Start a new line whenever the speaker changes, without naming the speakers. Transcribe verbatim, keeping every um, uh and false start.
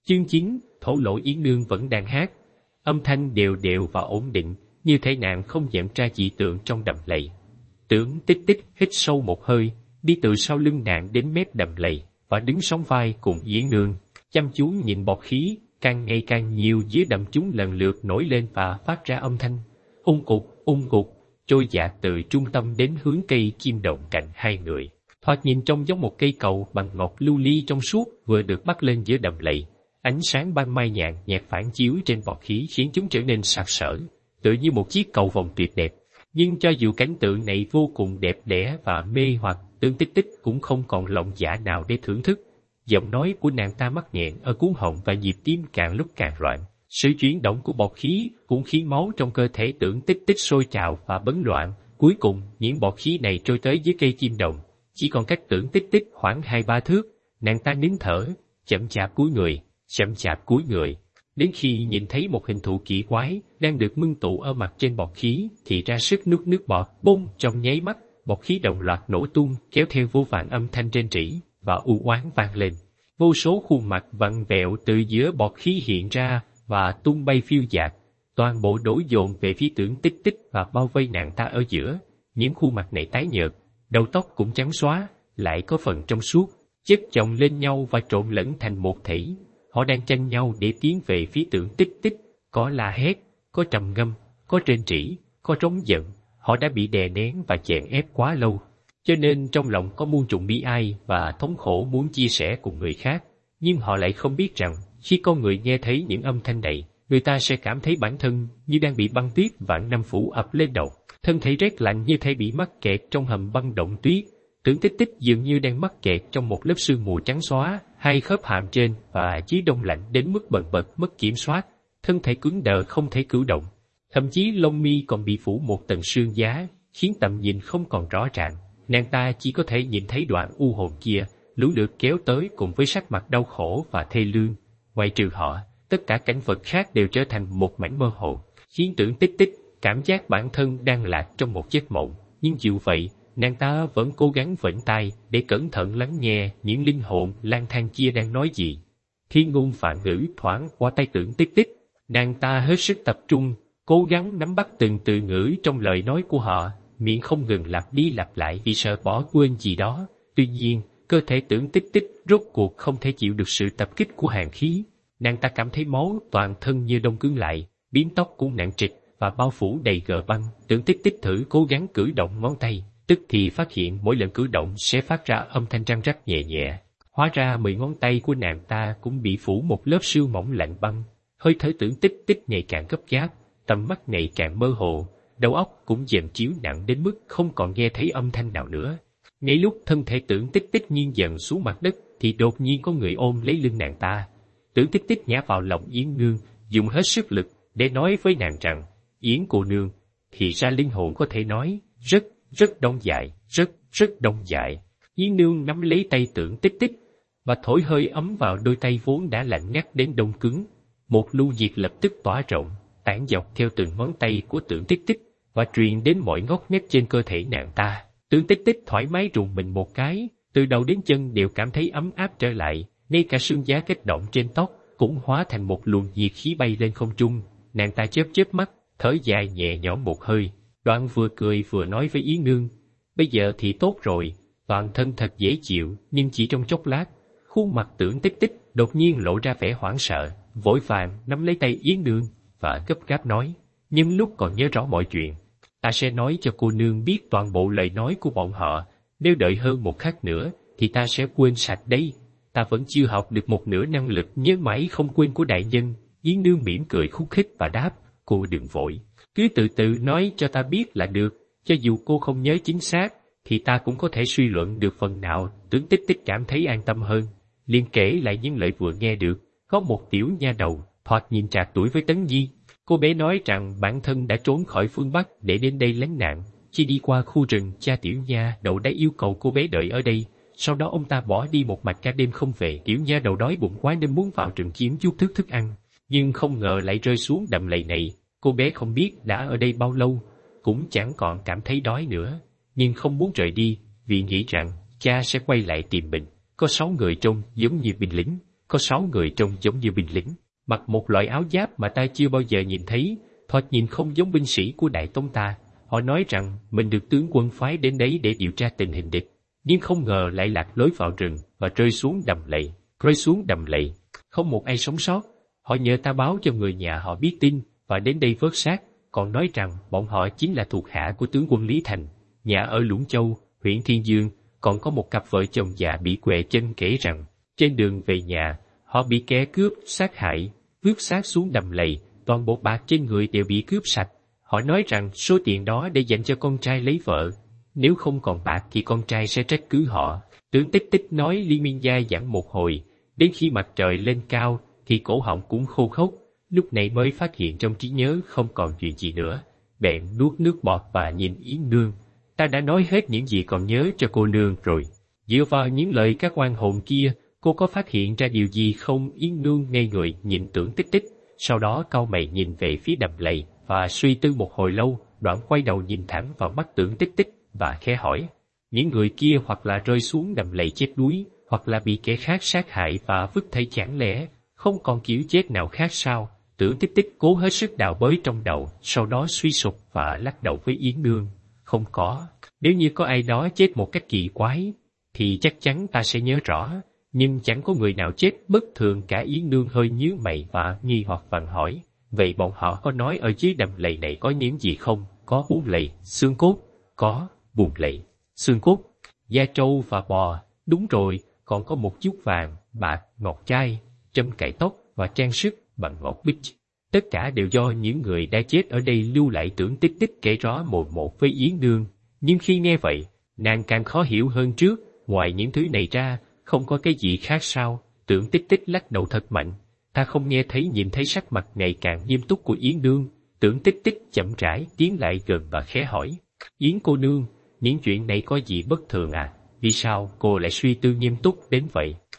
Chương chín, thổ lộ Yến Nương vẫn đang hát. Âm thanh đều đều và ổn định, như thể nàng không nhận ra dị tượng trong đầm lầy. Tưởng Tích Tích hít sâu một hơi, đi từ sau lưng nàng đến mép đầm lầy, và đứng sóng vai cùng Yến Nương, chăm chú nhìn bọt khí, càng ngày càng nhiều dưới đầm chúng lần lượt nổi lên và phát ra âm thanh. Ung cục, ung cục, trôi dạt từ trung tâm đến hướng cây chim đồng cạnh hai người. Thoạt nhìn trông giống một cây cầu bằng ngọc lưu ly trong suốt vừa được bắt lên giữa đầm lầy. Ánh sáng ban mai nhàn nhạt phản chiếu trên bọt khí khiến chúng trở nên sặc sỡ, tựa như một chiếc cầu vồng tuyệt đẹp. Nhưng cho dù cảnh tượng này vô cùng đẹp đẽ và mê hoặc, Tưởng Tích Tích cũng không còn lòng dạ nào để thưởng thức. Giọng nói của nàng ta mắc nghẹn ở cuống họng và nhịp tim càng lúc càng loạn. Sự chuyển động của bọt khí cũng khiến máu trong cơ thể Tưởng Tích Tích sôi trào và bấn loạn. Cuối cùng, những bọt khí này trôi tới dưới cây chim đồng, chỉ còn cách Tưởng Tích Tích khoảng hai ba thước. Nàng ta nín thở, chậm chạp cúi người, chậm chạp cúi người, đến khi nhìn thấy một hình thù kỳ quái đang được ngưng tụ ở mặt trên bọt khí thì ra sức nuốt nước bọt. Bông, trong nháy mắt, bọt khí đồng loạt nổ tung, kéo theo vô vàn âm thanh rên rỉ và u oán vang lên. Vô số khuôn mặt vặn vẹo từ giữa bọt khí hiện ra và tung bay phiêu dạt, toàn bộ đổ dồn về phía Tưởng Tích Tích và bao vây nàng ta ở giữa. Những khuôn mặt này tái nhợt, đầu tóc cũng trắng xóa, lại có phần trong suốt, chất chồng lên nhau và trộn lẫn thành một thể. Họ đang tranh nhau để tiến về phía Tưởng Tích Tích, có la hét, có trầm ngâm, có rên rỉ, có trống giận. Họ đã bị đè nén và chèn ép quá lâu, cho nên trong lòng có muôn trùng bi ai và thống khổ muốn chia sẻ cùng người khác. Nhưng họ lại không biết rằng, khi con người nghe thấy những âm thanh này, người ta sẽ cảm thấy bản thân như đang bị băng tuyết vạn năm phủ ập lên đầu. Thân thể rét lạnh như thể bị mắc kẹt trong hầm băng động tuyết. Tưởng Tích Tích dường như đang mắc kẹt trong một lớp sương mù trắng xóa, hai khớp hàm trên và dưới đông lạnh đến mức bần bật mất kiểm soát, thân thể cứng đờ không thể cử động. Thậm chí lông mi còn bị phủ một tầng sương giá, khiến tầm nhìn không còn rõ ràng. Nàng ta chỉ có thể nhìn thấy đoạn u hồn kia, lũ lượt kéo tới cùng với sắc mặt đau khổ và thê lương. Ngoại trừ họ, tất cả cảnh vật khác đều trở thành một mảnh mơ hồ, khiến Tưởng Tích Tích cảm giác bản thân đang lạc trong một giấc mộng. Nhưng dù vậy, nàng ta vẫn cố gắng vểnh tai để cẩn thận lắng nghe những linh hồn lang thang kia đang nói gì. Khi ngôn vạn ngữ thoáng qua tay Tưởng Tích Tích, nàng ta hết sức tập trung, cố gắng nắm bắt từng từ ngữ trong lời nói của họ, miệng không ngừng lặp đi lặp lại vì sợ bỏ quên gì đó. Tuy nhiên, cơ thể Tưởng Tích Tích rốt cuộc không thể chịu được sự tập kích của hàn khí. Nàng ta cảm thấy máu toàn thân như đông cứng lại, biếm tóc cũng nặng trịch và bao phủ đầy gờ băng. Tưởng Tích Tích thử cố gắng cử động ngón tay, tức thì phát hiện mỗi lần cử động sẽ phát ra âm thanh răng rắc nhẹ nhẹ. Hóa ra mười ngón tay của nàng ta cũng bị phủ một lớp sương mỏng lạnh băng. Hơi thở Tưởng Tích Tích ngày càng gấp gáp, tầm mắt ngày càng mơ hồ, đầu óc cũng dần chiếu nặng đến mức không còn nghe thấy âm thanh nào nữa. Ngay lúc thân thể Tưởng Tích Tích nghiêng dần xuống mặt đất thì đột nhiên có người ôm lấy lưng nàng ta. Tưởng Tích Tích nhả vào lòng Yến Nương, dùng hết sức lực để nói với nàng rằng, Yến cô nương, thì ra linh hồn có thể nói, rất, rất đông dài, rất, rất đông dài. Yến Nương nắm lấy tay Tưởng Tích Tích, và thổi hơi ấm vào đôi tay vốn đã lạnh ngắt đến đông cứng. Một lưu nhiệt lập tức tỏa rộng, tản dọc theo từng ngón tay của Tưởng Tích Tích, và truyền đến mọi ngóc ngách trên cơ thể nàng ta. Tưởng Tích Tích thoải mái rùng mình một cái, từ đầu đến chân đều cảm thấy ấm áp trở lại, ngay cả sương giá kết động trên tóc cũng hóa thành một luồng nhiệt khí bay lên không trung. Nàng ta chớp chớp mắt, thở dài nhẹ nhõm một hơi, đoạn vừa cười vừa nói với Yến Nương, bây giờ thì tốt rồi, toàn thân thật dễ chịu. Nhưng chỉ trong chốc lát, khuôn mặt Tưởng Tích Tích đột nhiên lộ ra vẻ hoảng sợ, vội vàng nắm lấy tay Yến Nương và gấp gáp nói, nhưng lúc còn nhớ rõ mọi chuyện, ta sẽ nói cho cô nương biết toàn bộ lời nói của bọn họ. Nếu đợi hơn một khắc nữa thì ta sẽ quên sạch đấy. Ta vẫn chưa học được một nửa năng lực nhớ mãi không quên của đại nhân. Yến Nương mỉm cười khúc khích và đáp, cô đừng vội, cứ từ từ nói cho ta biết là được. Cho dù cô không nhớ chính xác thì ta cũng có thể suy luận được phần nào. Tưởng Tích Tích cảm thấy an tâm hơn, liền kể lại những lời vừa nghe được. Có một tiểu nha đầu, thoạt nhìn trạc tuổi với Tấn Nhi. Cô bé nói rằng bản thân đã trốn khỏi phương Bắc để đến đây lánh nạn. Khi đi qua khu rừng, cha tiểu nha đầu đã yêu cầu cô bé đợi ở đây. Sau đó ông ta bỏ đi một mạch cả đêm không về. Tiểu nha đầu đói bụng quá nên muốn vào rừng kiếm chút thức thức ăn, nhưng không ngờ lại rơi xuống đầm lầy này. Cô bé không biết đã ở đây bao lâu, cũng chẳng còn cảm thấy đói nữa, nhưng không muốn rời đi vì nghĩ rằng cha sẽ quay lại tìm mình. Có sáu người trông giống như binh lính, có sáu người trông giống như binh lính, mặc một loại áo giáp mà ta chưa bao giờ nhìn thấy, thoạt nhìn không giống binh sĩ của Đại Tống ta. Họ nói rằng mình được tướng quân phái đến đấy để điều tra tình hình địch, nhưng không ngờ lại lạc lối vào rừng và rơi xuống đầm lầy. Rơi xuống đầm lầy, không một ai sống sót. Họ nhờ ta báo cho người nhà họ biết tin và đến đây vớt xác, còn nói rằng bọn họ chính là thuộc hạ của tướng quân Lý Thành, nhà ở Lũng Châu, huyện Thiên Dương. Còn có một cặp vợ chồng già bị quẹ chân kể rằng trên đường về nhà họ bị kẻ cướp sát hại, vứt xác xuống đầm lầy, toàn bộ bạc trên người đều bị cướp sạch. Họ nói rằng số tiền đó để dành cho con trai lấy vợ, nếu không còn bạc thì con trai sẽ trách cứ họ. Tướng Tích Tích nói liên miên dai dẳng một hồi, đến khi mặt trời lên cao thì cổ họng cũng khô khốc, lúc này mới phát hiện trong trí nhớ không còn chuyện gì nữa. Bèn nuốt nước bọt và nhìn Yến Nương. Ta đã nói hết những gì còn nhớ cho cô nương rồi. Dựa vào những lời các oan hồn kia, cô có phát hiện ra điều gì không? Yến Nương ngây người nhìn Tưởng Tích Tích, sau đó cau mày nhìn về phía đầm lầy và suy tư một hồi lâu, đoạn quay đầu nhìn thẳng vào mắt Tưởng Tích Tích và khẽ hỏi: những người kia hoặc là rơi xuống đầm lầy chết đuối, hoặc là bị kẻ khác sát hại và vứt thay, chẳng lẽ không còn kiểu chết nào khác sao? Tưởng Tích Tích cố hết sức đào bới trong đầu, sau đó suy sụp và lắc đầu với Yến Nương: không có. Nếu như có ai đó chết một cách kỳ quái, thì chắc chắn ta sẽ nhớ rõ, nhưng chẳng có người nào chết bất thường cả. Yến Nương hơi nhíu mày và nghi hoặc vặn hỏi: vậy bọn họ có nói ở dưới đầm lầy này có những gì không? Có bùn lầy, xương cốt. Có bùn lầy, xương cốt, da trâu và bò. Đúng rồi, còn có một chút vàng, bạc, ngọc trai, trâm cài tóc và trang sức bằng ngọc bích. Tất cả đều do những người đã chết ở đây lưu lại. Tưởng Tích Tích kể rõ một một với Yến Nương, nhưng khi nghe vậy, nàng càng khó hiểu hơn trước. Ngoài những thứ này ra, không có cái gì khác sao? Tưởng Tích Tích lắc đầu thật mạnh. Ta không nghe thấy nhìn thấy sắc mặt ngày càng nghiêm túc của Yến Nương. Tưởng Tích Tích chậm rãi tiến lại gần và khẽ hỏi: Yến cô nương, những chuyện này có gì bất thường à? Vì sao cô lại suy tư nghiêm túc đến vậy?